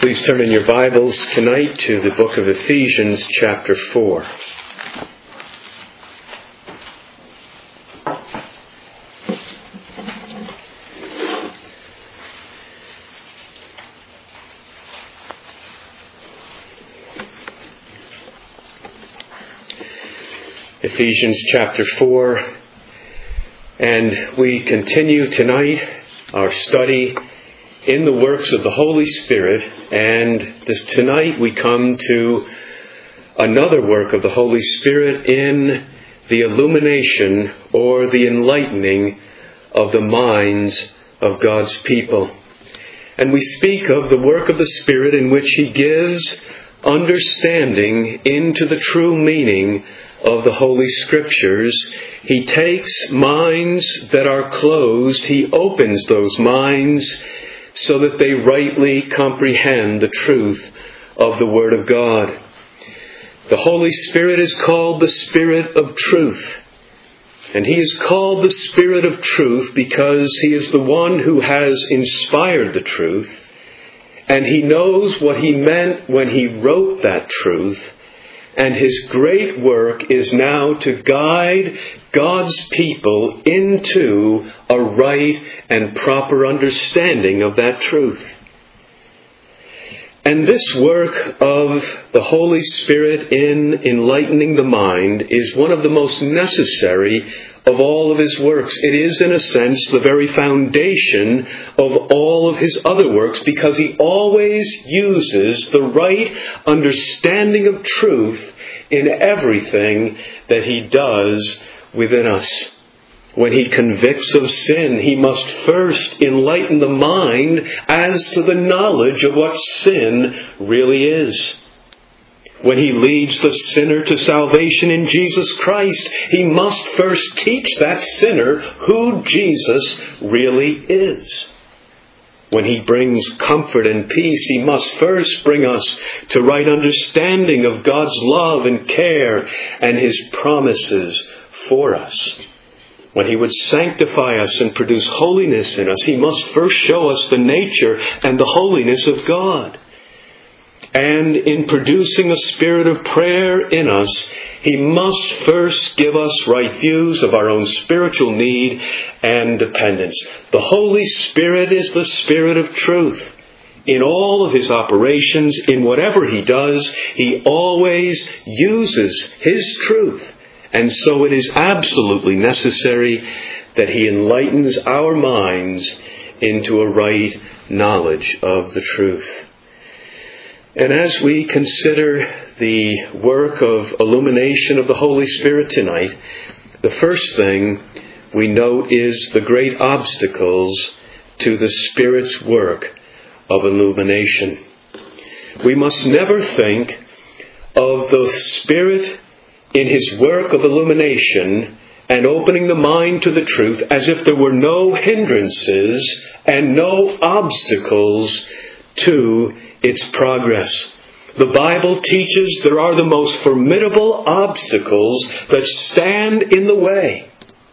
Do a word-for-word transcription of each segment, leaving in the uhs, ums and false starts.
Please turn in your Bibles tonight to the book of Ephesians, chapter four. Ephesians chapter four, and we continue tonight our study in the works of the Holy Spirit, and this, tonight we come to another work of the Holy Spirit in the illumination or the enlightening of the minds of God's people. And we speak of the work of the Spirit in which He gives understanding into the true meaning of the Holy Scriptures. He takes minds that are closed, He opens those minds so that they rightly comprehend the truth of the Word of God. The Holy Spirit is called the Spirit of Truth. And He is called the Spirit of Truth because He is the one who has inspired the truth. And He knows what He meant when He wrote that truth. And His great work is now to guide God's people into a right and proper understanding of that truth. And this work of the Holy Spirit in enlightening the mind is one of the most necessary of all of His works. It is, in a sense, the very foundation of all of His other works, because He always uses the right understanding of truth in everything that He does within us. When He convicts of sin, He must first enlighten the mind as to the knowledge of what sin really is. When He leads the sinner to salvation in Jesus Christ, He must first teach that sinner who Jesus really is. When He brings comfort and peace, He must first bring us to right understanding of God's love and care and His promises for us. When He would sanctify us and produce holiness in us, He must first show us the nature and the holiness of God. And in producing a spirit of prayer in us, He must first give us right views of our own spiritual need and dependence. The Holy Spirit is the Spirit of truth. In all of His operations, in whatever He does, He always uses His truth. And so it is absolutely necessary that He enlightens our minds into a right knowledge of the truth. And as we consider the work of illumination of the Holy Spirit tonight, the first thing we note is the great obstacles to the Spirit's work of illumination. We must never think of the Spirit in His work of illumination and opening the mind to the truth as if there were no hindrances and no obstacles to its progress. The Bible teaches there are the most formidable obstacles that stand in the way.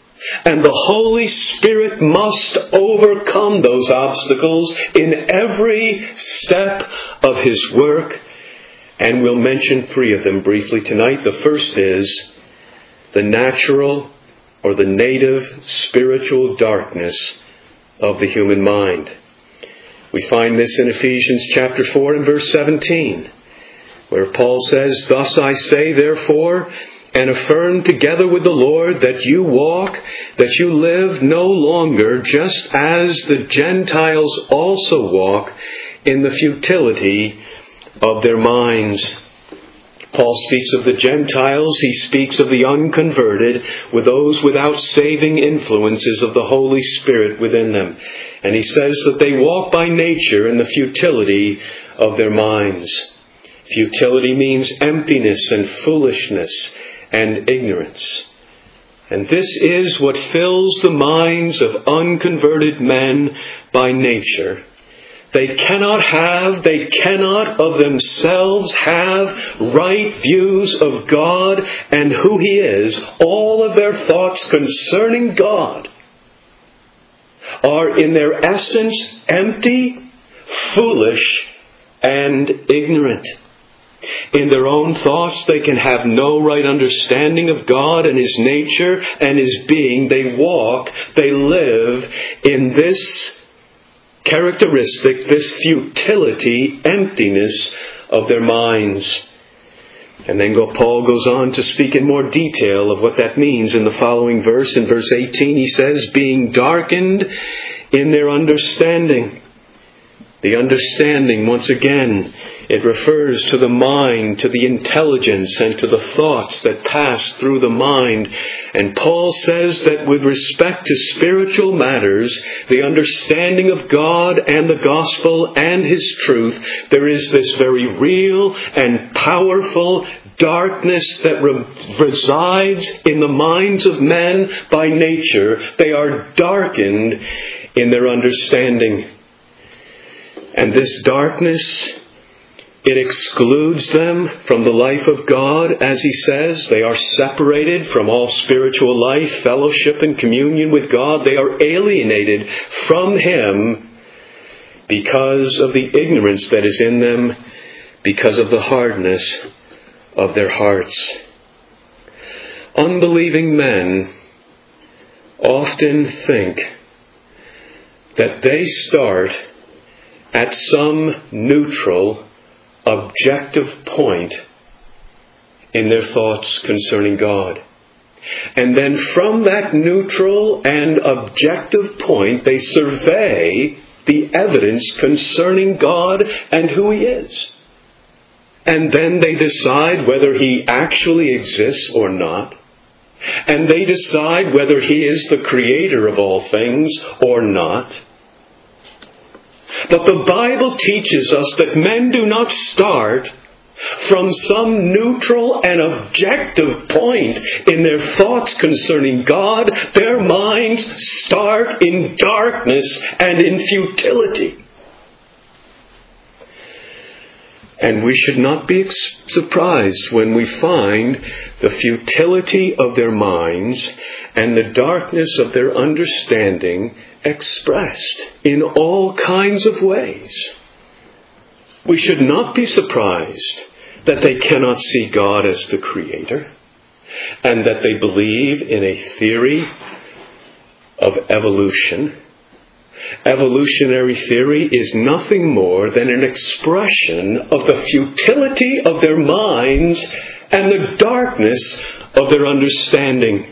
And the Holy Spirit must overcome those obstacles in every step of His work. And we'll mention three of them briefly tonight. The first is the natural or the native spiritual darkness of the human mind. We find this in Ephesians chapter four and verse seventeen, where Paul says, "Thus I say, therefore, and affirm together with the Lord that you walk, that you live no longer just as the Gentiles also walk in the futility of their minds." Paul speaks of the Gentiles. He speaks of the unconverted, with those without saving influences of the Holy Spirit within them. And he says that they walk by nature in the futility of their minds. Futility means emptiness and foolishness and ignorance. And this is what fills the minds of unconverted men by nature. They cannot have, they cannot of themselves have right views of God and who He is. All of their thoughts concerning God are in their essence empty, foolish, and ignorant. In their own thoughts, they can have no right understanding of God and His nature and His being. They walk, they live in this characteristic, this futility, emptiness of their minds. And then Paul goes on to speak in more detail of what that means in the following verse. In verse eighteen, he says, being darkened in their understanding. The understanding, once again, it refers to the mind, to the intelligence, and to the thoughts that pass through the mind. And Paul says that with respect to spiritual matters, the understanding of God and the gospel and His truth, there is this very real and powerful darkness that re- resides in the minds of men by nature. They are darkened in their understanding. And this darkness, it excludes them from the life of God, as he says. They are separated from all spiritual life, fellowship, and communion with God. They are alienated from Him because of the ignorance that is in them, because of the hardness of their hearts. Unbelieving men often think that they start at some neutral, objective point in their thoughts concerning God. And then from that neutral and objective point, they survey the evidence concerning God and who He is. And then they decide whether He actually exists or not. And they decide whether He is the creator of all things or not. But the Bible teaches us that men do not start from some neutral and objective point in their thoughts concerning God. Their minds start in darkness and in futility. And we should not be surprised when we find the futility of their minds and the darkness of their understanding expressed in all kinds of ways. We should not be surprised that they cannot see God as the Creator, and that they believe in a theory of evolution. Evolutionary theory is nothing more than an expression of the futility of their minds and the darkness of their understanding.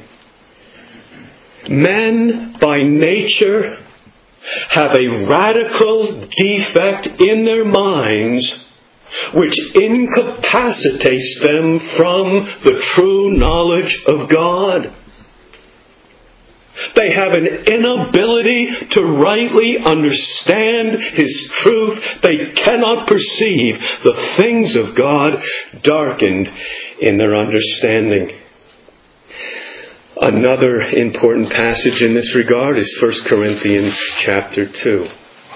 Men, by nature, have a radical defect in their minds which incapacitates them from the true knowledge of God. They have an inability to rightly understand His truth. They cannot perceive the things of God, darkened in their understanding. Another important passage in this regard is First Corinthians chapter two.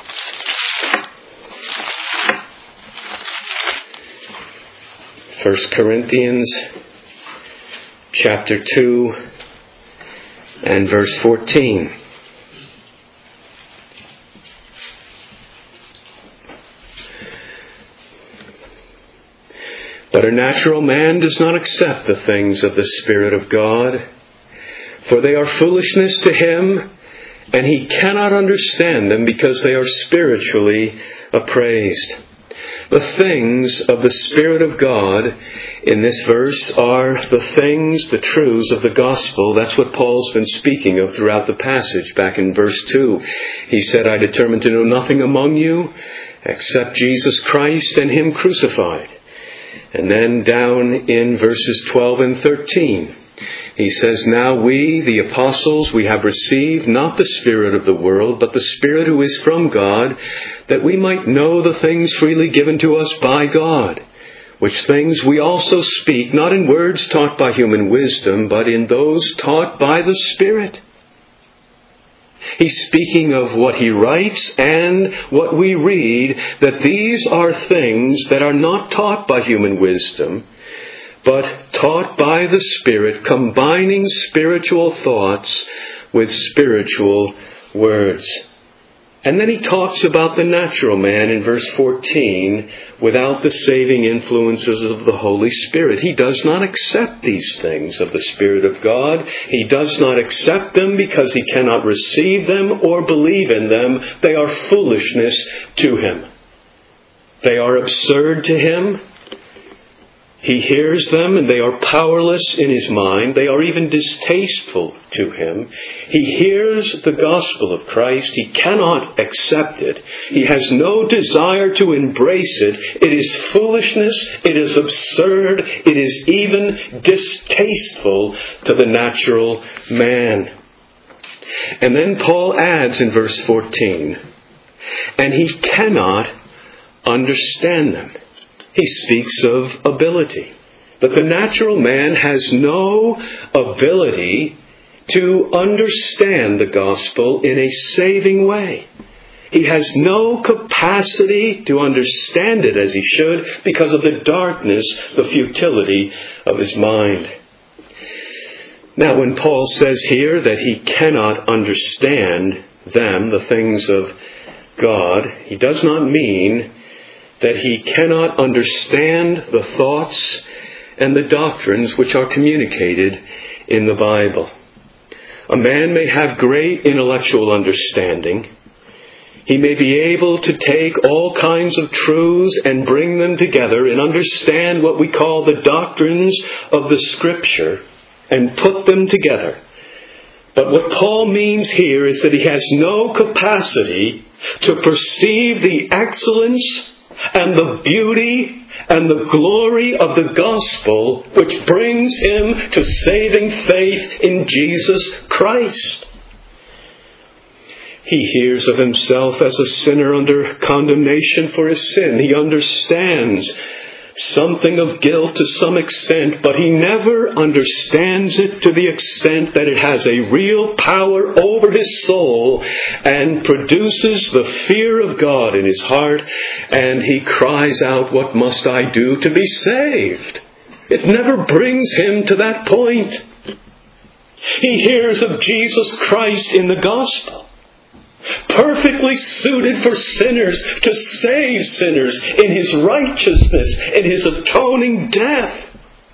First Corinthians chapter two and verse fourteen. But a natural man does not accept the things of the Spirit of God, for they are foolishness to him, and he cannot understand them because they are spiritually appraised. The things of the Spirit of God in this verse are the things, the truths of the gospel. That's what Paul's been speaking of throughout the passage. Back in verse two, he said, I determined to know nothing among you except Jesus Christ and Him crucified. And then down in verses twelve and thirteen, he says, Now we, the apostles, we have received not the spirit of the world, but the Spirit who is from God, that we might know the things freely given to us by God, which things we also speak, not in words taught by human wisdom, but in those taught by the Spirit. He's speaking of what he writes and what we read, that these are things that are not taught by human wisdom, but taught by the Spirit, combining spiritual thoughts with spiritual words. And then he talks about the natural man in verse fourteen without the saving influences of the Holy Spirit. He does not accept these things of the Spirit of God. He does not accept them because he cannot receive them or believe in them. They are foolishness to him. They are absurd to him. He hears them and they are powerless in his mind. They are even distasteful to him. He hears the gospel of Christ. He cannot accept it. He has no desire to embrace it. It is foolishness. It is absurd. It is even distasteful to the natural man. And then Paul adds in verse fourteen, and he cannot understand them. He speaks of ability. That the natural man has no ability to understand the gospel in a saving way. He has no capacity to understand it as he should because of the darkness, the futility of his mind. Now, when Paul says here that he cannot understand them, the things of God, he does not mean that he cannot understand the thoughts and the doctrines which are communicated in the Bible. A man may have great intellectual understanding. He may be able to take all kinds of truths and bring them together and understand what we call the doctrines of the Scripture and put them together. But what Paul means here is that he has no capacity to perceive the excellence and the beauty and the glory of the gospel which brings him to saving faith in Jesus Christ. He hears of himself as a sinner under condemnation for his sin. He understands something of guilt to some extent, but he never understands it to the extent that it has a real power over his soul and produces the fear of God in his heart, and he cries out, "What must I do to be saved?" It never brings him to that point. He hears of Jesus Christ in the gospel, perfectly suited for sinners, to save sinners in his righteousness, in his atoning death.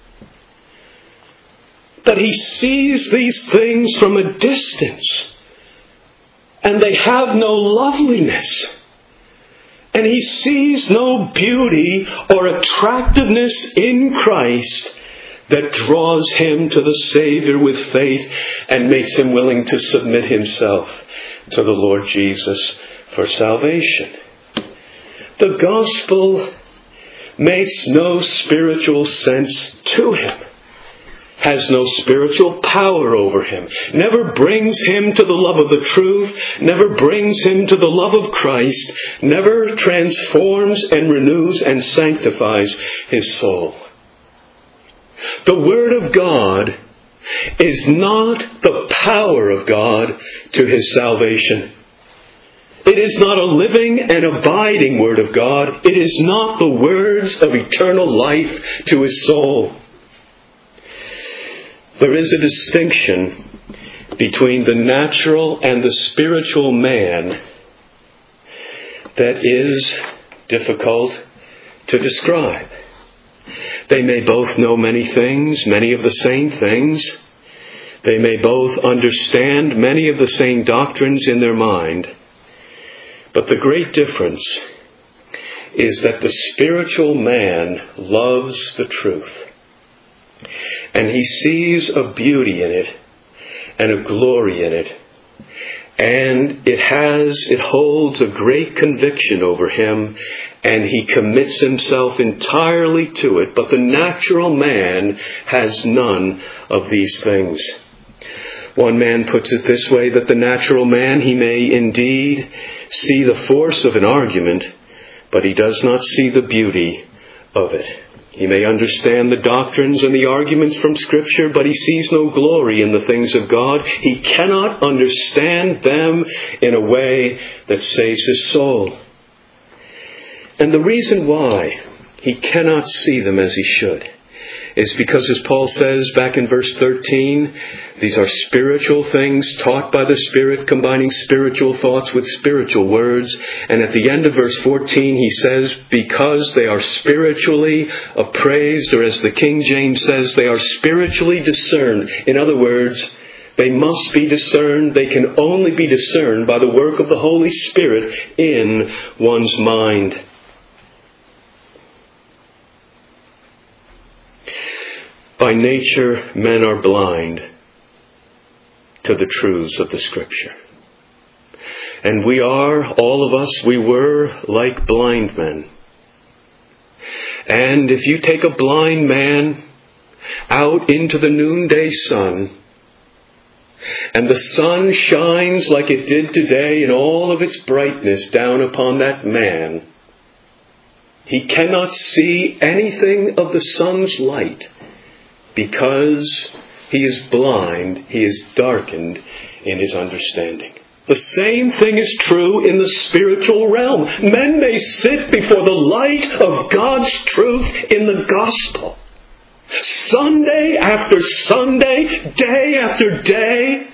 But he sees these things from a distance, and they have no loveliness. And he sees no beauty or attractiveness in Christ that draws him to the Savior with faith and makes him willing to submit himself to the Lord Jesus for salvation. The gospel makes no spiritual sense to him, has no spiritual power over him, never brings him to the love of the truth, never brings him to the love of Christ, never transforms and renews and sanctifies his soul. The Word of God is not the power of God to his salvation. It is not a living and abiding Word of God. It is not the words of eternal life to his soul. There is a distinction between the natural and the spiritual man that is difficult to describe. They may both know many things, many of the same things. They may both understand many of the same doctrines in their mind. But the great difference is that the spiritual man loves the truth. And he sees a beauty in it and a glory in it. And it has, it holds a great conviction over him, and he commits himself entirely to it. But the natural man has none of these things. One man puts it this way, that the natural man, he may indeed see the force of an argument, but he does not see the beauty of it. He may understand the doctrines and the arguments from Scripture, but he sees no glory in the things of God. He cannot understand them in a way that saves his soul. And the reason why he cannot see them as he should is because, as Paul says back in verse thirteen, these are spiritual things taught by the Spirit, combining spiritual thoughts with spiritual words. And at the end of verse fourteen, he says, because they are spiritually appraised, or as the King James says, they are spiritually discerned. In other words, they must be discerned. They can only be discerned by the work of the Holy Spirit in one's mind. By nature, men are blind to the truths of the Scripture. And we are, all of us, we were like blind men. And if you take a blind man out into the noonday sun, and the sun shines like it did today in all of its brightness down upon that man, he cannot see anything of the sun's light because he is blind, he is darkened in his understanding. The same thing is true in the spiritual realm. Men may sit before the light of God's truth in the gospel, Sunday after Sunday, day after day,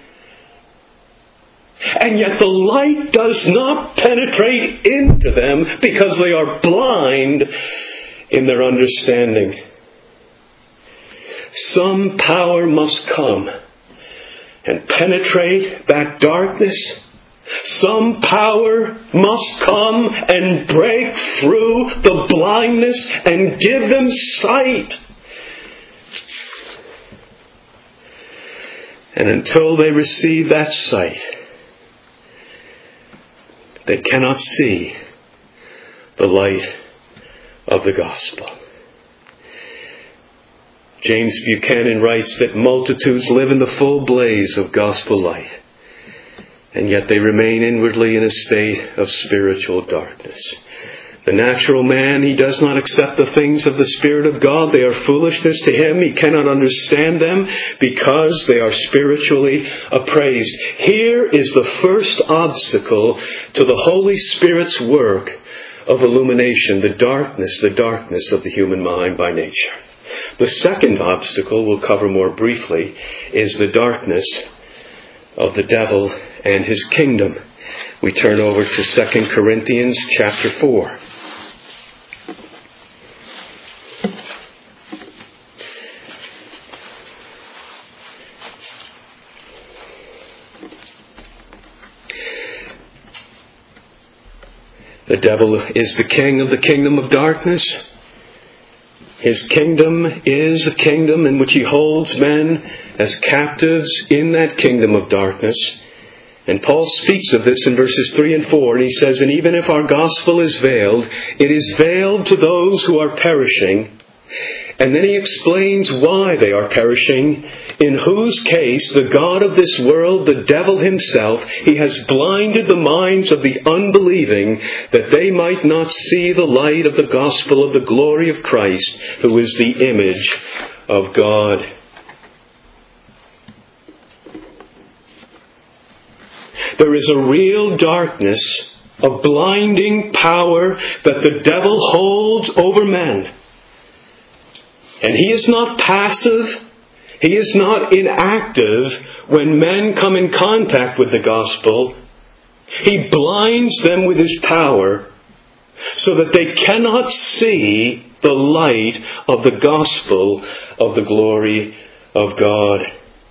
and yet the light does not penetrate into them because they are blind in their understanding. Some power must come and penetrate that darkness. Some power must come and break through the blindness and give them sight. And until they receive that sight, they cannot see the light of the gospel. James Buchanan writes that multitudes live in the full blaze of gospel light, and yet they remain inwardly in a state of spiritual darkness. The natural man, he does not accept the things of the Spirit of God. They are foolishness to him. He cannot understand them because they are spiritually appraised. Here is the first obstacle to the Holy Spirit's work of illumination, the darkness, the darkness of the human mind by nature. The second obstacle we'll cover more briefly is the darkness of the devil and his kingdom. We turn over to Second Corinthians chapter four. The devil is the king of the kingdom of darkness. His kingdom is a kingdom in which he holds men as captives in that kingdom of darkness. And Paul speaks of this in verses three and four, and he says, and even if our gospel is veiled, it is veiled to those who are perishing. And then he explains why they are perishing, in whose case the God of this world, the devil himself, he has blinded the minds of the unbelieving, that they might not see the light of the gospel of the glory of Christ, who is the image of God. There is a real darkness, a blinding power that the devil holds over men. And he is not passive, he is not inactive when men come in contact with the gospel. He blinds them with his power so that they cannot see the light of the gospel of the glory of God.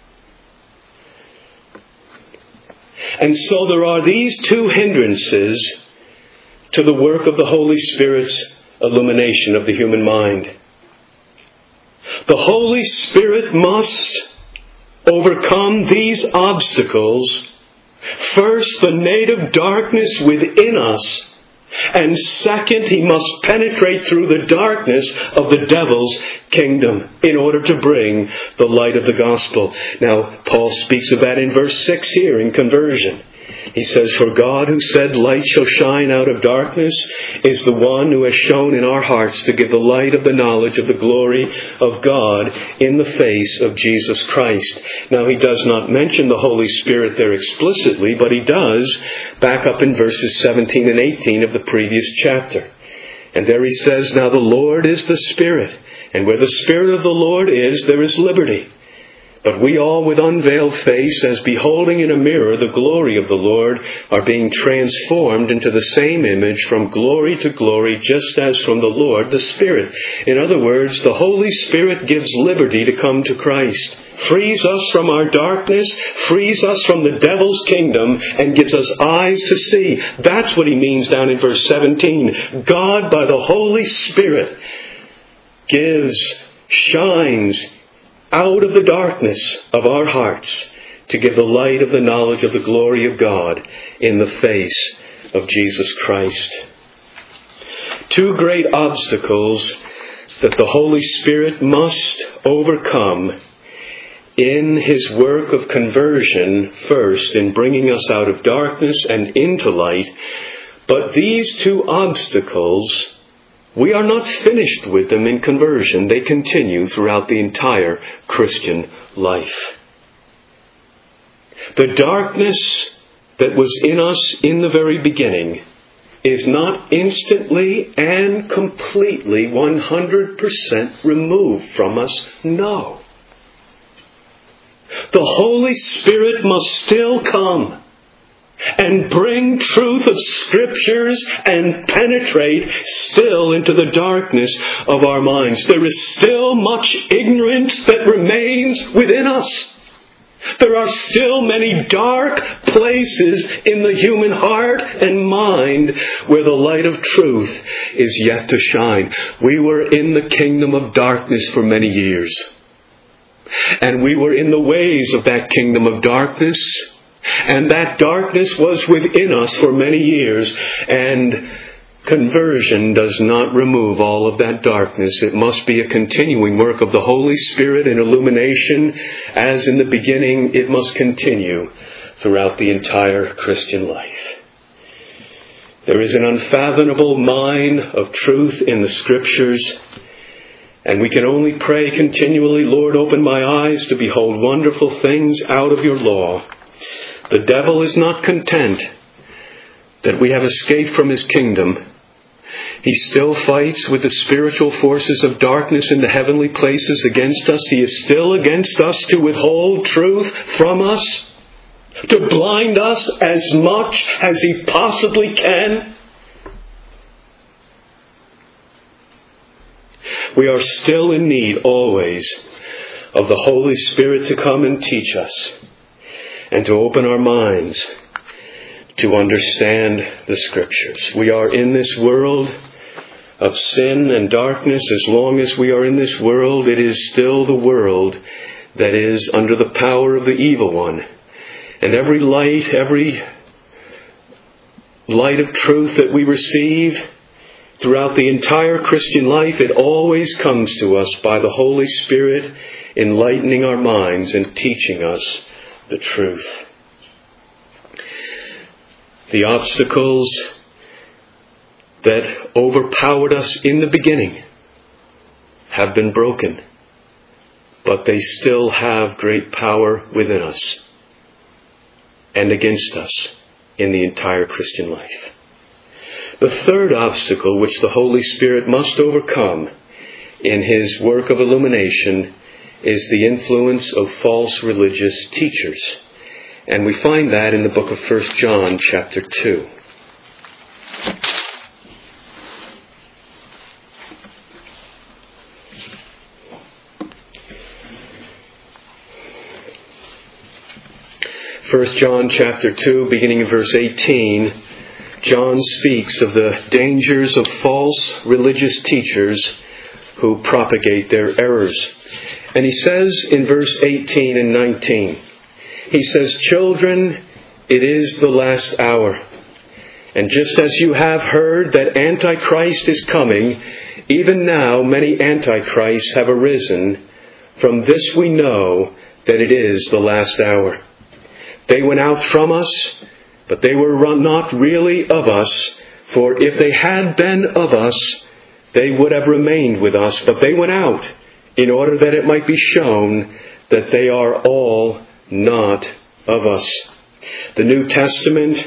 And so there are these two hindrances to the work of the Holy Spirit's illumination of the human mind. The Holy Spirit must overcome these obstacles. First, the native darkness within us. And second, he must penetrate through the darkness of the devil's kingdom in order to bring the light of the gospel. Now, Paul speaks of that in verse six here in conversion. He says, for God who said, light shall shine out of darkness, is the one who has shown in our hearts to give the light of the knowledge of the glory of God in the face of Jesus Christ. Now, he does not mention the Holy Spirit there explicitly, but he does back up in verses seventeen and eighteen of the previous chapter. And there he says, now the Lord is the Spirit, and where the Spirit of the Lord is, there is liberty. But we all with unveiled face, as beholding in a mirror the glory of the Lord, are being transformed into the same image from glory to glory, just as from the Lord the Spirit. In other words, the Holy Spirit gives liberty to come to Christ, frees us from our darkness, frees us from the devil's kingdom, and gives us eyes to see. That's what he means down in verse seventeen. God, by the Holy Spirit, gives, shines out of the darkness of our hearts to give the light of the knowledge of the glory of God in the face of Jesus Christ. Two great obstacles that the Holy Spirit must overcome in His work of conversion, first in bringing us out of darkness and into light. But these two obstacles, we are not finished with them in conversion. They continue throughout the entire Christian life. The darkness that was in us in the very beginning is not instantly and completely one hundred percent removed from us. No. The Holy Spirit must still come and bring truth of Scriptures and penetrate still into the darkness of our minds. There is still much ignorance that remains within us. There are still many dark places in the human heart and mind where the light of truth is yet to shine. We were in the kingdom of darkness for many years. And we were in the ways of that kingdom of darkness. And that darkness was within us for many years. And conversion does not remove all of that darkness. It must be a continuing work of the Holy Spirit in illumination. As in the beginning, it must continue throughout the entire Christian life. There is an unfathomable mine of truth in the Scriptures. And we can only pray continually, Lord, open my eyes to behold wonderful things out of your law. The devil is not content that we have escaped from his kingdom. He still fights with the spiritual forces of darkness in the heavenly places against us. He is still against us to withhold truth from us, to blind us as much as he possibly can. We are still in need always of the Holy Spirit to come and teach us and to open our minds to understand the Scriptures. We are in this world of sin and darkness. As long as we are in this world, it is still the world that is under the power of the evil one. And every light, every light of truth that we receive throughout the entire Christian life, it always comes to us by the Holy Spirit enlightening our minds and teaching us the truth. The obstacles that overpowered us in the beginning have been broken, but they still have great power within us and against us in the entire Christian life. The third obstacle which the Holy Spirit must overcome in His work of illumination is the influence of false religious teachers. And we find that in the book of First John chapter two. First John chapter two, beginning in verse eighteen, John speaks of the dangers of false religious teachers who propagate their errors. And he says in verse eighteen and nineteen, he says, "Children, it is the last hour. And just as you have heard that Antichrist is coming, even now many Antichrists have arisen. From this we know that it is the last hour. They went out from us, but they were not really of us. For if they had been of us, they would have remained with us. But they went out in order that it might be shown that they are all not of us." The New Testament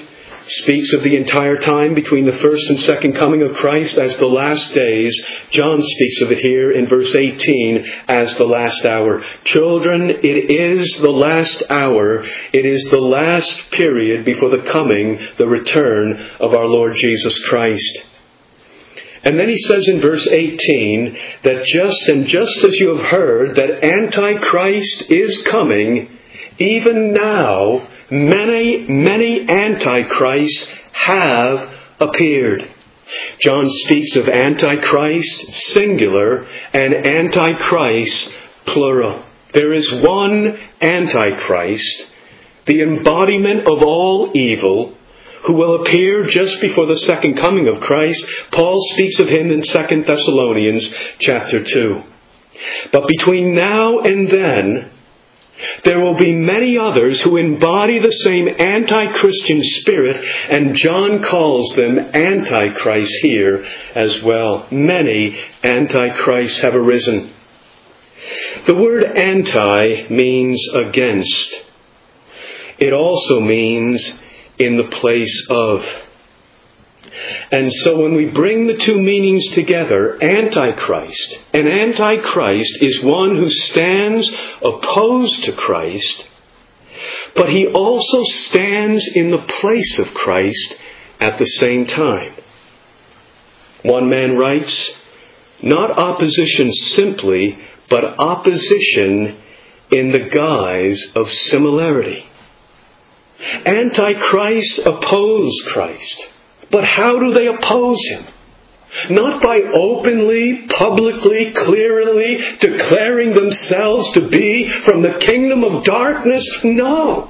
speaks of the entire time between the first and second coming of Christ as the last days. John speaks of it here in verse eighteen as the last hour. Children, it is the last hour. It is the last period before the coming, the return of our Lord Jesus Christ. And then he says in verse eighteen that just and just as you have heard that Antichrist is coming, even now many, many Antichrists have appeared. John speaks of Antichrist, singular, and Antichrist, plural. There is one Antichrist, the embodiment of all evil, who will appear just before the second coming of Christ. Paul speaks of him in Second Thessalonians chapter two. But between now and then, there will be many others who embody the same anti-Christian spirit, and John calls them Antichrists here as well. Many Antichrists have arisen. The word anti means against. It also means in the place of. And so when we bring the two meanings together, Antichrist, an Antichrist is one who stands opposed to Christ, but he also stands in the place of Christ at the same time. One man writes, not opposition simply, but opposition in the guise of similarity. Antichrists oppose Christ. But how do they oppose him? Not by openly, publicly, clearly declaring themselves to be from the kingdom of darkness. No.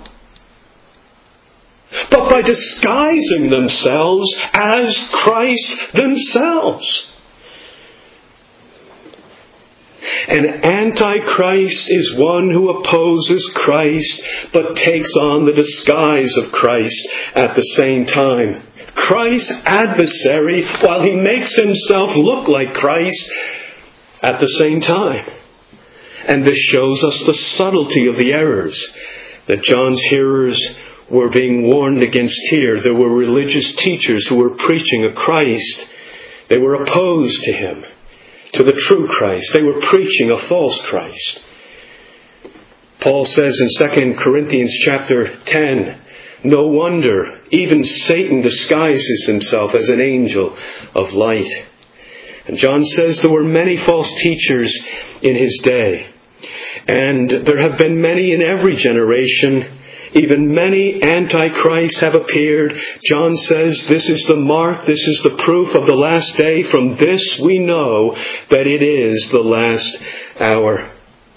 But by disguising themselves as Christ themselves. An Antichrist is one who opposes Christ, but takes on the disguise of Christ at the same time. Christ's adversary, while he makes himself look like Christ at the same time. And this shows us the subtlety of the errors that John's hearers were being warned against here. There were religious teachers who were preaching a Christ. They were opposed to him, to the true Christ. They were preaching a false Christ. Paul says in Second Corinthians chapter ten, no wonder even Satan disguises himself as an angel of light. And John says there were many false teachers in his day. And there have been many in every generation. Even many antichrists have appeared. John says this is the mark, this is the proof of the last day. From this we know that it is the last hour.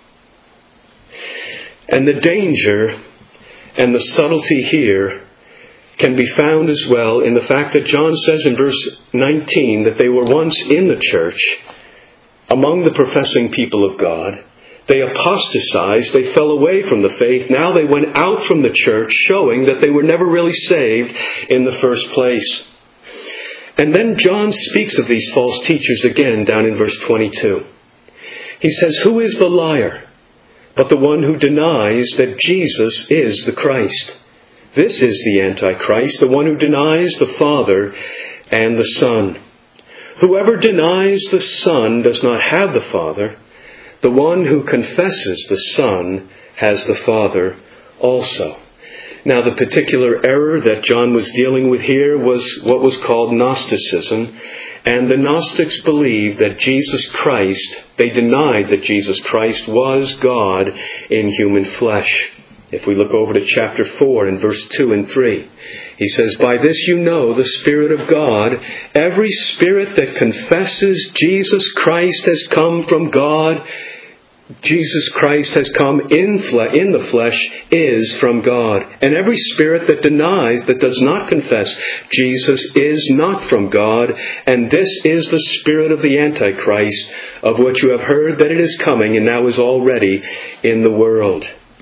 And the danger and the subtlety here can be found as well in the fact that John says in verse nineteen that they were once in the church, among the professing people of God. They apostatized, they fell away from the faith. Now they went out from the church, showing that they were never really saved in the first place. And then John speaks of these false teachers again down in verse twenty-two. He says, who is the liar but the one who denies that Jesus is the Christ? This is the Antichrist, the one who denies the Father and the Son. Whoever denies the Son does not have the Father. The one who confesses the Son has the Father also. Now, the particular error that John was dealing with here was what was called Gnosticism. And the Gnostics believed that Jesus Christ, they denied that Jesus Christ was God in human flesh. If we look over to chapter four and verse two and three, he says, by this you know the Spirit of God. Every spirit that confesses Jesus Christ has come from God. Jesus Christ has come in, fle- in the flesh is from God. And every spirit that denies, that does not confess Jesus, is not from God. And this is the spirit of the Antichrist, of which you have heard that it is coming and now is already in the world.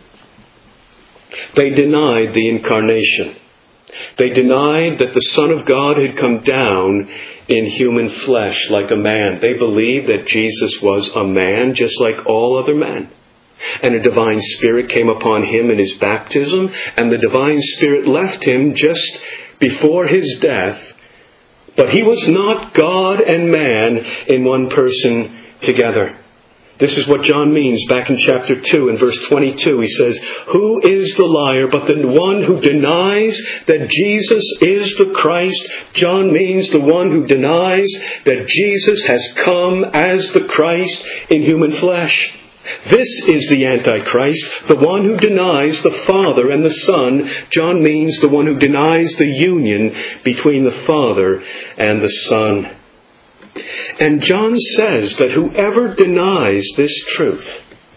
They denied the incarnation. They denied that the Son of God had come down in human flesh like a man. They believed that Jesus was a man just like all other men. And a divine spirit came upon him in his baptism, and the divine spirit left him just before his death, but he was not God and man in one person together. This is what John means back in chapter two and verse twenty-two. He says, "Who is the liar but the one who denies that Jesus is the Christ?" John means the one who denies that Jesus has come as the Christ in human flesh. This is the Antichrist, the one who denies the Father and the Son. John means the one who denies the union between the Father and the Son. And John says that whoever denies this truth,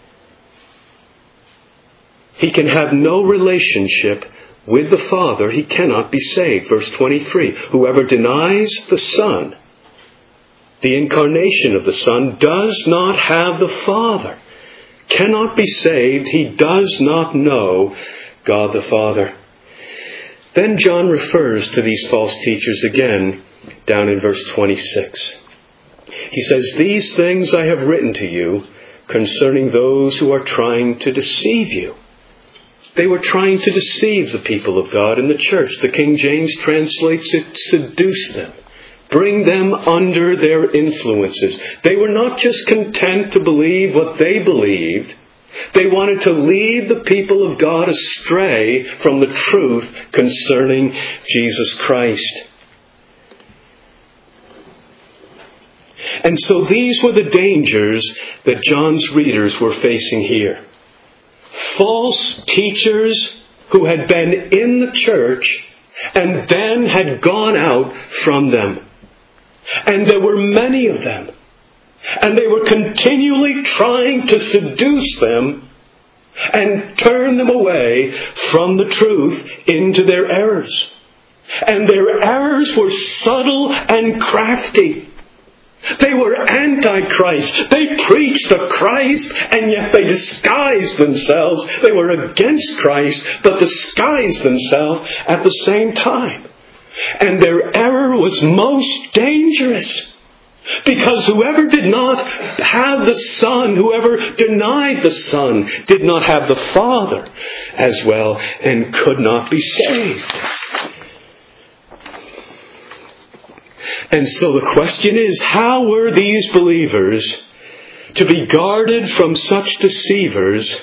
he can have no relationship with the Father. He cannot be saved. Verse twenty-three, whoever denies the Son, the incarnation of the Son, does not have the Father, cannot be saved. He does not know God the Father. Then John refers to these false teachers again down in verse twenty-six. He says, "These things I have written to you concerning those who are trying to deceive you." They were trying to deceive the people of God in the church. The King James translates it, seduce them, bring them under their influences. They were not just content to believe what they believed. They wanted to lead the people of God astray from the truth concerning Jesus Christ. And so these were the dangers that John's readers were facing here. False teachers who had been in the church and then had gone out from them. And there were many of them. And they were continually trying to seduce them and turn them away from the truth into their errors. And their errors were subtle and crafty. They were antichrist. They preached a Christ, and yet they disguised themselves. They were against Christ, but disguised themselves at the same time. And their error was most dangerous, because whoever did not have the Son, whoever denied the Son, did not have the Father as well, and could not be saved. And so the question is, how were these believers to be guarded from such deceivers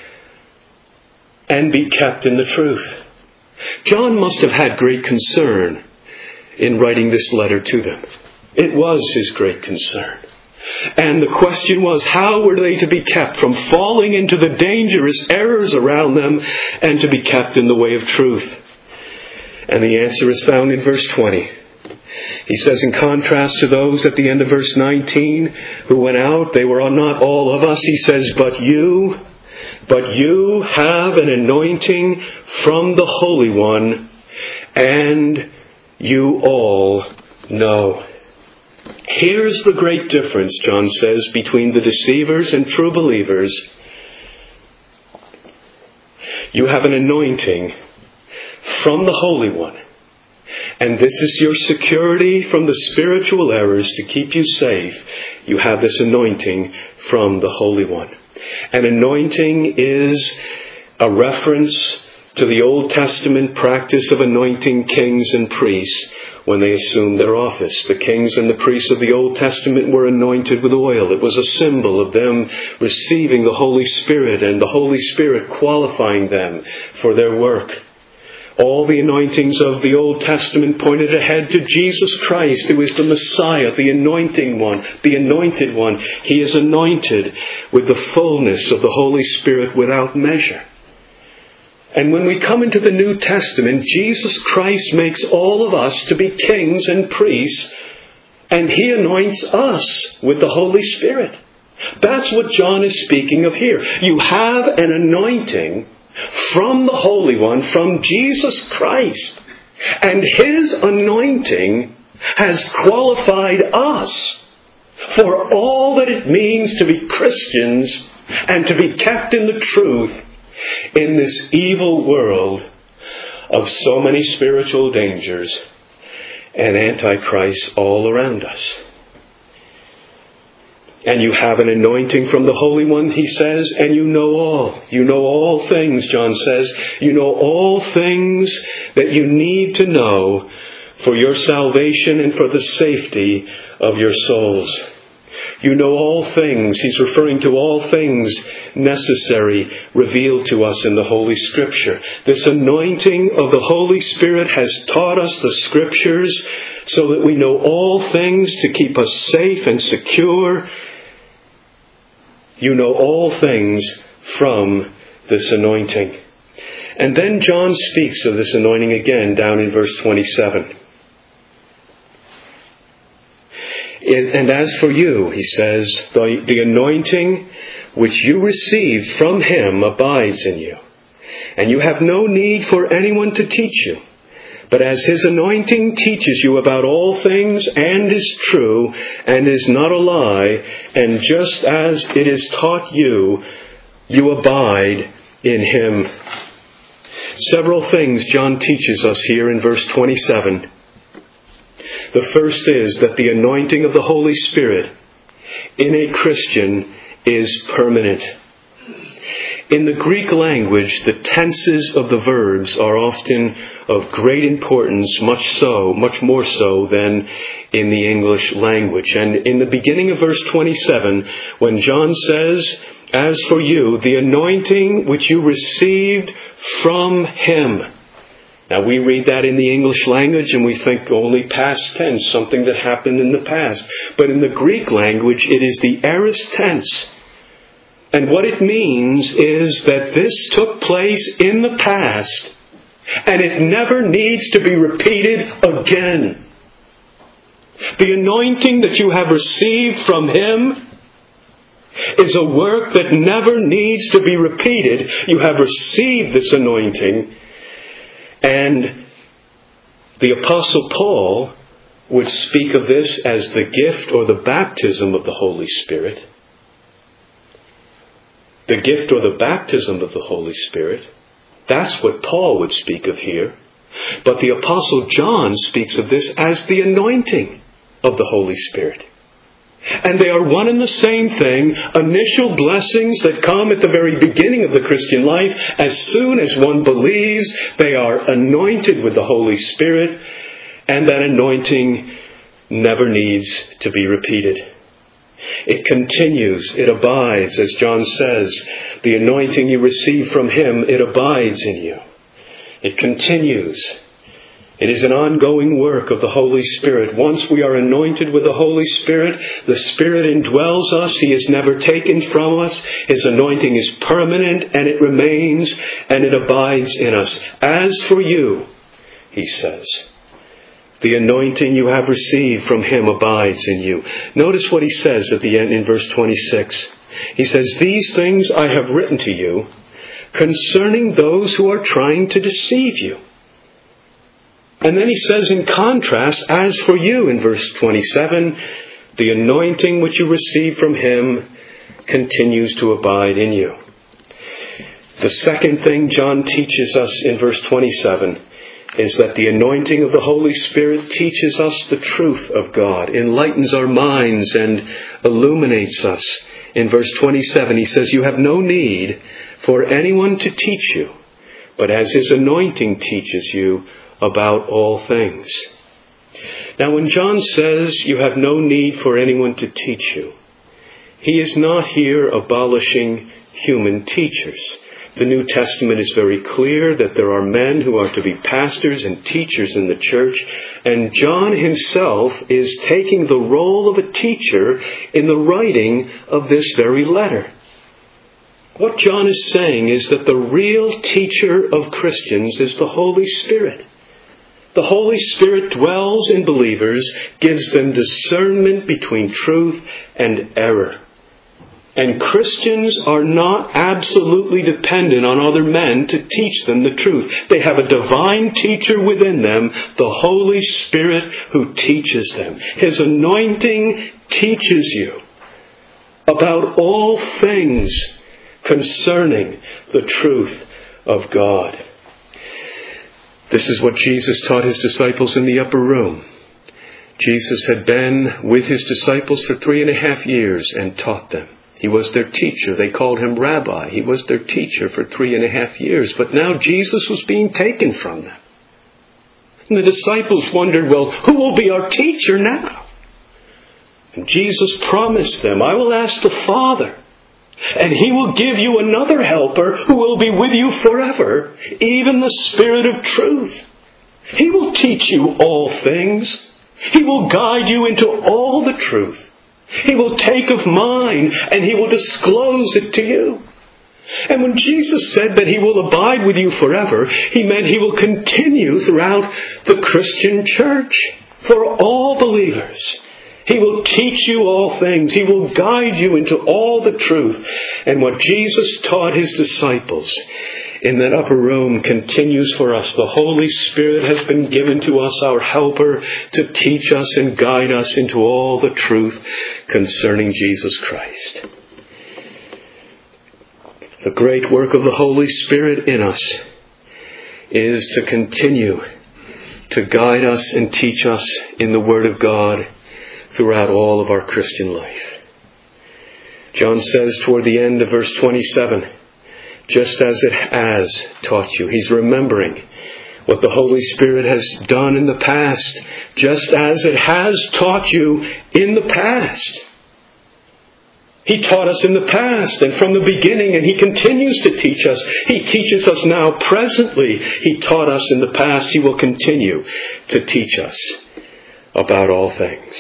and be kept in the truth? John must have had great concern in writing this letter to them. It was his great concern. And the question was, how were they to be kept from falling into the dangerous errors around them and to be kept in the way of truth? And the answer is found in verse twenty. He says, in contrast to those at the end of verse nineteen who went out, they were not all of us. He says, but you, but you have an anointing from the Holy One, and you all know. Here's the great difference, John says, between the deceivers and true believers. You have an anointing from the Holy One. And this is your security from the spiritual errors to keep you safe. You have this anointing from the Holy One. An anointing is a reference to the Old Testament practice of anointing kings and priests when they assumed their office. The kings and the priests of the Old Testament were anointed with oil. It was a symbol of them receiving the Holy Spirit and the Holy Spirit qualifying them for their work. All the anointings of the Old Testament pointed ahead to Jesus Christ, who is the Messiah, the anointing one, the anointed one. He is anointed with the fullness of the Holy Spirit without measure. And when we come into the New Testament, Jesus Christ makes all of us to be kings and priests, and He anoints us with the Holy Spirit. That's what John is speaking of here. You have an anointing from the Holy One, from Jesus Christ. And His anointing has qualified us for all that it means to be Christians and to be kept in the truth in this evil world of so many spiritual dangers and antichrists all around us. And you have an anointing from the Holy One, he says, and you know all. You know all things, John says. You know all things that you need to know for your salvation and for the safety of your souls. You know all things. He's referring to all things necessary revealed to us in the Holy Scripture. This anointing of the Holy Spirit has taught us the Scriptures so that we know all things to keep us safe and secure. You know all things from this anointing. And then John speaks of this anointing again down in verse twenty-seven. And as for you, he says, the, the anointing which you received from him abides in you. And you have no need for anyone to teach you. But as his anointing teaches you about all things and is true and is not a lie, and just as it is taught you, you abide in him. Several things John teaches us here in verse twenty-seven. The first is that the anointing of the Holy Spirit in a Christian is permanent. In the Greek language, the tenses of the verbs are often of great importance, much so, much more so than in the English language. And in the beginning of verse twenty-seven, when John says, as for you, the anointing which you received from him. Now we read that in the English language and we think only past tense, something that happened in the past. But in the Greek language, it is the aorist tense. And what it means is that this took place in the past and it never needs to be repeated again. The anointing that you have received from him is a work that never needs to be repeated. You have received this anointing. And the Apostle Paul would speak of this as the gift or the baptism of the Holy Spirit. The gift or the baptism of the Holy Spirit. That's what Paul would speak of here. But the Apostle John speaks of this as the anointing of the Holy Spirit. And they are one and the same thing, initial blessings that come at the very beginning of the Christian life. As soon as one believes, they are anointed with the Holy Spirit, and that anointing never needs to be repeated. It continues, it abides, as John says. The anointing you receive from him, it abides in you. It continues. It is an ongoing work of the Holy Spirit. Once we are anointed with the Holy Spirit, the Spirit indwells us. He is never taken from us. His anointing is permanent and it remains and it abides in us. As for you, he says, the anointing you have received from him abides in you. Notice what he says at the end in verse twenty-six. He says, these things I have written to you concerning those who are trying to deceive you. And then he says in contrast, as for you in verse twenty-seven, the anointing which you receive from him continues to abide in you. The second thing John teaches us in verse twenty-seven is that the anointing of the Holy Spirit teaches us the truth of God, enlightens our minds and illuminates us. In verse twenty-seven he says, you have no need for anyone to teach you, but as his anointing teaches you about all things. Now when John says you have no need for anyone to teach you, he is not here abolishing human teachers. The New Testament is very clear that there are men who are to be pastors and teachers in the church, and John himself is taking the role of a teacher in the writing of this very letter. What John is saying is that the real teacher of Christians is the Holy Spirit. The Holy Spirit dwells in believers, gives them discernment between truth and error. And Christians are not absolutely dependent on other men to teach them the truth. They have a divine teacher within them, the Holy Spirit, who teaches them. His anointing teaches you about all things concerning the truth of God. This is what Jesus taught his disciples in the upper room. Jesus had been with his disciples for three and a half years and taught them. He was their teacher. They called him Rabbi. He was their teacher for three and a half years. But now Jesus was being taken from them. And the disciples wondered, well, who will be our teacher now? And Jesus promised them, I will ask the Father, and he will give you another helper who will be with you forever, even the Spirit of truth. He will teach you all things. He will guide you into all the truth. He will take of mine and he will disclose it to you. And when Jesus said that he will abide with you forever, he meant he will continue throughout the Christian church for all believers. He will teach you all things. He will guide you into all the truth. And what Jesus taught his disciples in that upper room continues for us. The Holy Spirit has been given to us, our helper, to teach us and guide us into all the truth concerning Jesus Christ. The great work of the Holy Spirit in us is to continue to guide us and teach us in the Word of God throughout all of our Christian life. John says toward the end of verse twenty-seven, just as it has taught you. He's remembering what the Holy Spirit has done in the past, just as it has taught you in the past. He taught us in the past and from the beginning, and he continues to teach us. He teaches us now presently. He taught us in the past. He will continue to teach us about all things.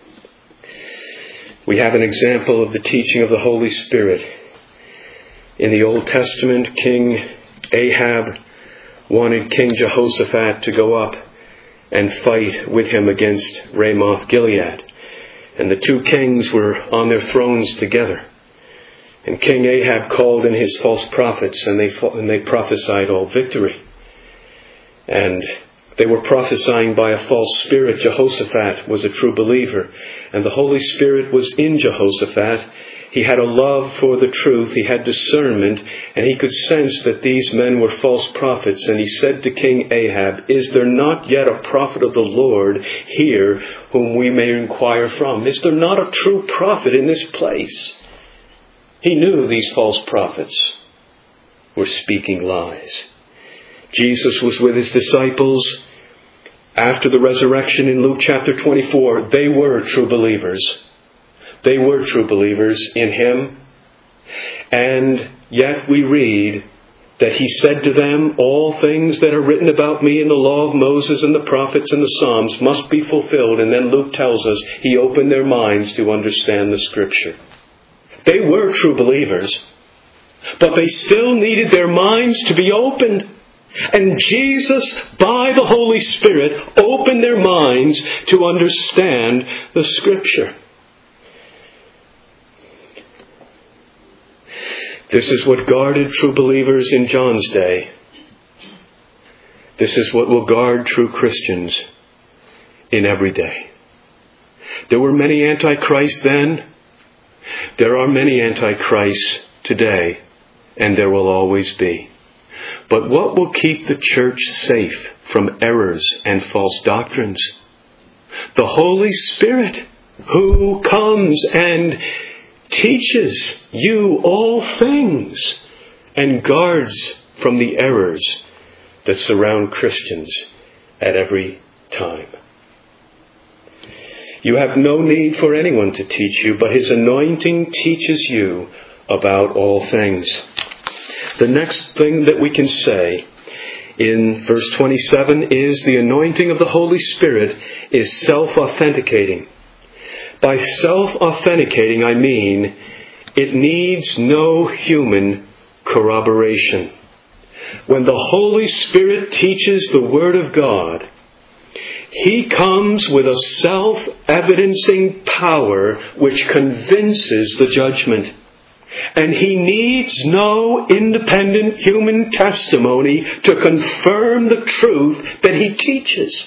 We have an example of the teaching of the Holy Spirit. In the Old Testament, King Ahab wanted King Jehoshaphat to go up and fight with him against Ramoth Gilead. And the two kings were on their thrones together. And King Ahab called in his false prophets, and they and they prophesied all victory. And they were prophesying by a false spirit. Jehoshaphat was a true believer, and the Holy Spirit was in Jehoshaphat. He had a love for the truth. He had discernment, and he could sense that these men were false prophets. And he said to King Ahab, is there not yet a prophet of the Lord here whom we may inquire from? Is there not a true prophet in this place? He knew these false prophets were speaking lies. Jesus was with his disciples after the resurrection in Luke chapter twenty-four. They were true believers. They were true believers in him. And yet we read that he said to them, all things that are written about me in the law of Moses and the prophets and the Psalms must be fulfilled. And then Luke tells us he opened their minds to understand the Scripture. They were true believers, but they still needed their minds to be opened. And Jesus, by the Holy Spirit, opened their minds to understand the Scripture. This is what guarded true believers in John's day. This is what will guard true Christians in every day. There were many antichrists then. There are many antichrists today, and there will always be. But what will keep the church safe from errors and false doctrines? The Holy Spirit, who comes and teaches you all things and guards from the errors that surround Christians at every time. You have no need for anyone to teach you, but his anointing teaches you about all things. The next thing that we can say in verse twenty-seven is the anointing of the Holy Spirit is self-authenticating. By self-authenticating, I mean it needs no human corroboration. When the Holy Spirit teaches the Word of God, He comes with a self-evidencing power which convinces the judgment. And He needs no independent human testimony to confirm the truth that He teaches.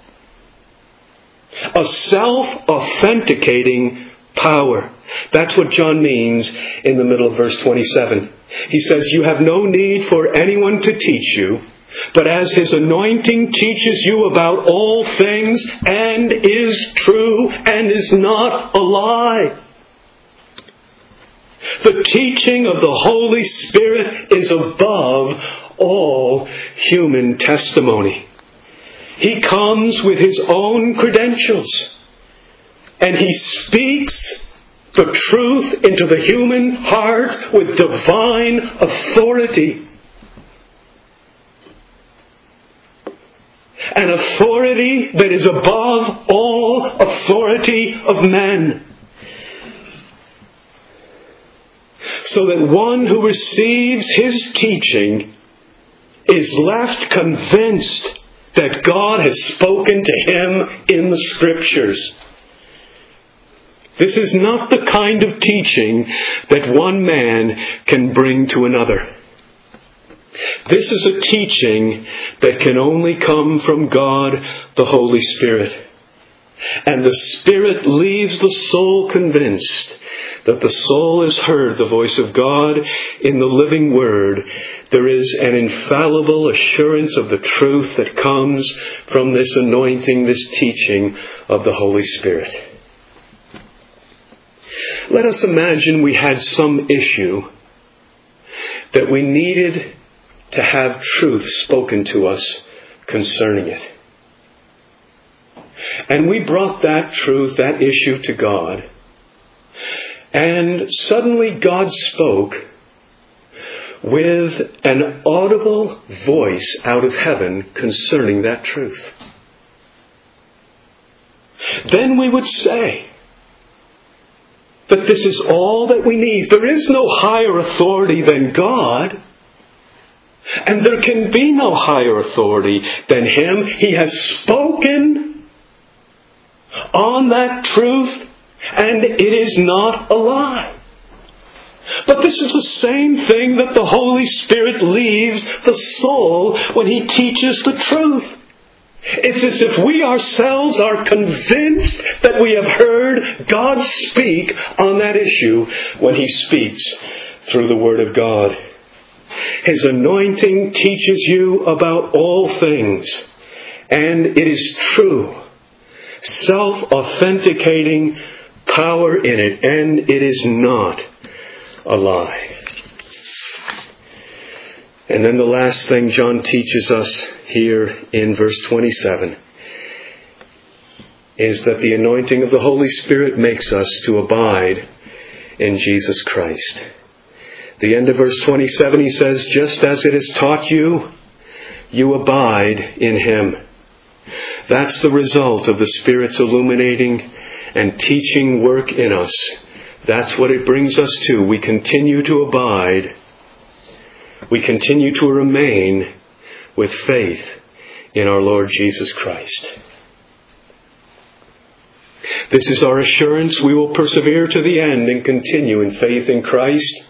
A self-authenticating power. That's what John means in the middle of verse twenty-seven. He says, you have no need for anyone to teach you, but as His anointing teaches you about all things and is true and is not a lie. The teaching of the Holy Spirit is above all human testimony. He comes with His own credentials, and He speaks the truth into the human heart with divine authority. An authority that is above all authority of men. So that one who receives His teaching is left convinced that God has spoken to him in the Scriptures. This is not the kind of teaching that one man can bring to another. This is a teaching that can only come from God, the Holy Spirit. And the Spirit leaves the soul convinced that the soul has heard the voice of God in the living Word. There is an infallible assurance of the truth that comes from this anointing, this teaching of the Holy Spirit. Let us imagine we had some issue that we needed to have truth spoken to us concerning it. And we brought that truth, that issue to God. And suddenly God spoke with an audible voice out of heaven concerning that truth. Then we would say that this is all that we need. There is no higher authority than God. And there can be no higher authority than Him. He has spoken on that truth, and it is not a lie. But this is the same thing that the Holy Spirit leaves the soul when He teaches the truth. It's as if we ourselves are convinced that we have heard God speak on that issue when He speaks through the Word of God. His anointing teaches you about all things, and it is true. Self-authenticating power in it, and it is not a lie. And then the last thing John teaches us here in verse twenty-seven is that the anointing of the Holy Spirit makes us to abide in Jesus Christ. The end of verse twenty-seven, he says, just as it has taught you, you abide in Him. That's the result of the Spirit's illuminating and teaching work in us. That's what it brings us to. We continue to abide. We continue to remain with faith in our Lord Jesus Christ. This is our assurance. We will persevere to the end and continue in faith in Christ,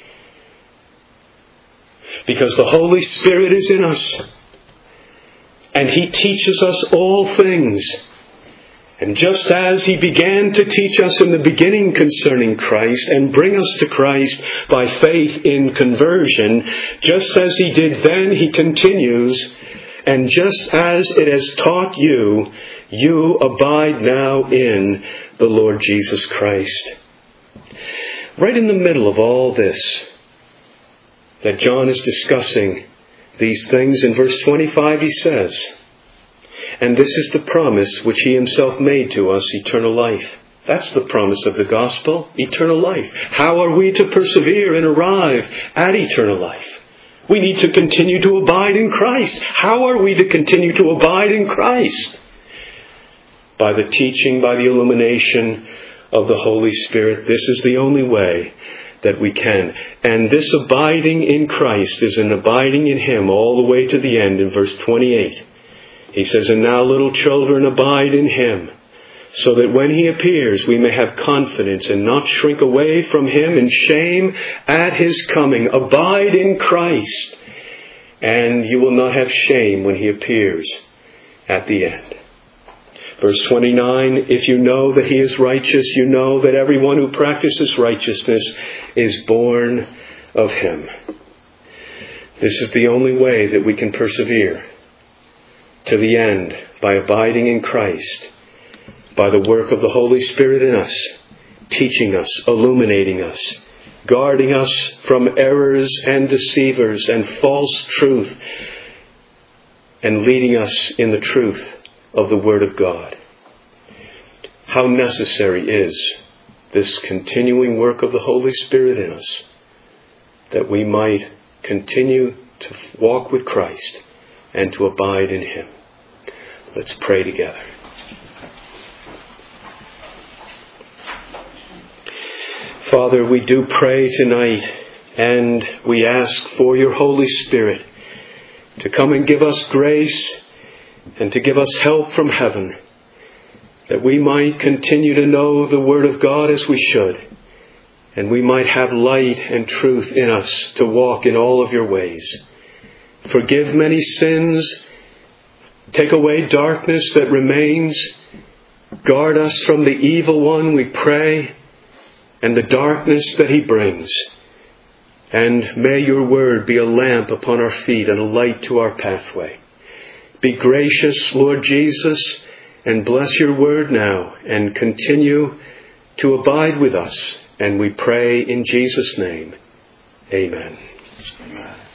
because the Holy Spirit is in us, and He teaches us all things. And just as He began to teach us in the beginning concerning Christ and bring us to Christ by faith in conversion, just as He did then, He continues, and just as it has taught you, you abide now in the Lord Jesus Christ. Right in the middle of all this, that John is discussing these things, in verse twenty-five he says, and this is the promise which He Himself made to us, eternal life. That's the promise of the gospel, eternal life. How are we to persevere and arrive at eternal life? We need to continue to abide in Christ. How are we to continue to abide in Christ? By the teaching, by the illumination of the Holy Spirit. This is the only way that we can. And this abiding in Christ is an abiding in Him all the way to the end. In verse twenty-eight, he says, and now little children, abide in Him, so that when He appears we may have confidence and not shrink away from Him in shame at His coming. Abide in Christ, and you will not have shame when He appears at the end. Verse twenty-nine, if you know that He is righteous, you know that everyone who practices righteousness is born of Him. This is the only way that we can persevere to the end, by abiding in Christ, by the work of the Holy Spirit in us, teaching us, illuminating us, guarding us from errors and deceivers and false truth, and leading us in the truth of the Word of God. How necessary is this continuing work of the Holy Spirit in us, that we might continue to walk with Christ and to abide in Him. Let's pray together. Father, we do pray tonight, and we ask for your Holy Spirit to come and give us grace and to give us help from heaven, that we might continue to know the Word of God as we should, and we might have light and truth in us to walk in all of your ways. Forgive many sins, take away darkness that remains, guard us from the evil one, we pray, and the darkness that he brings. And may your word be a lamp upon our feet and a light to our pathway. Be gracious, Lord Jesus, and bless your word now, and continue to abide with us. And we pray in Jesus' name. Amen. Amen.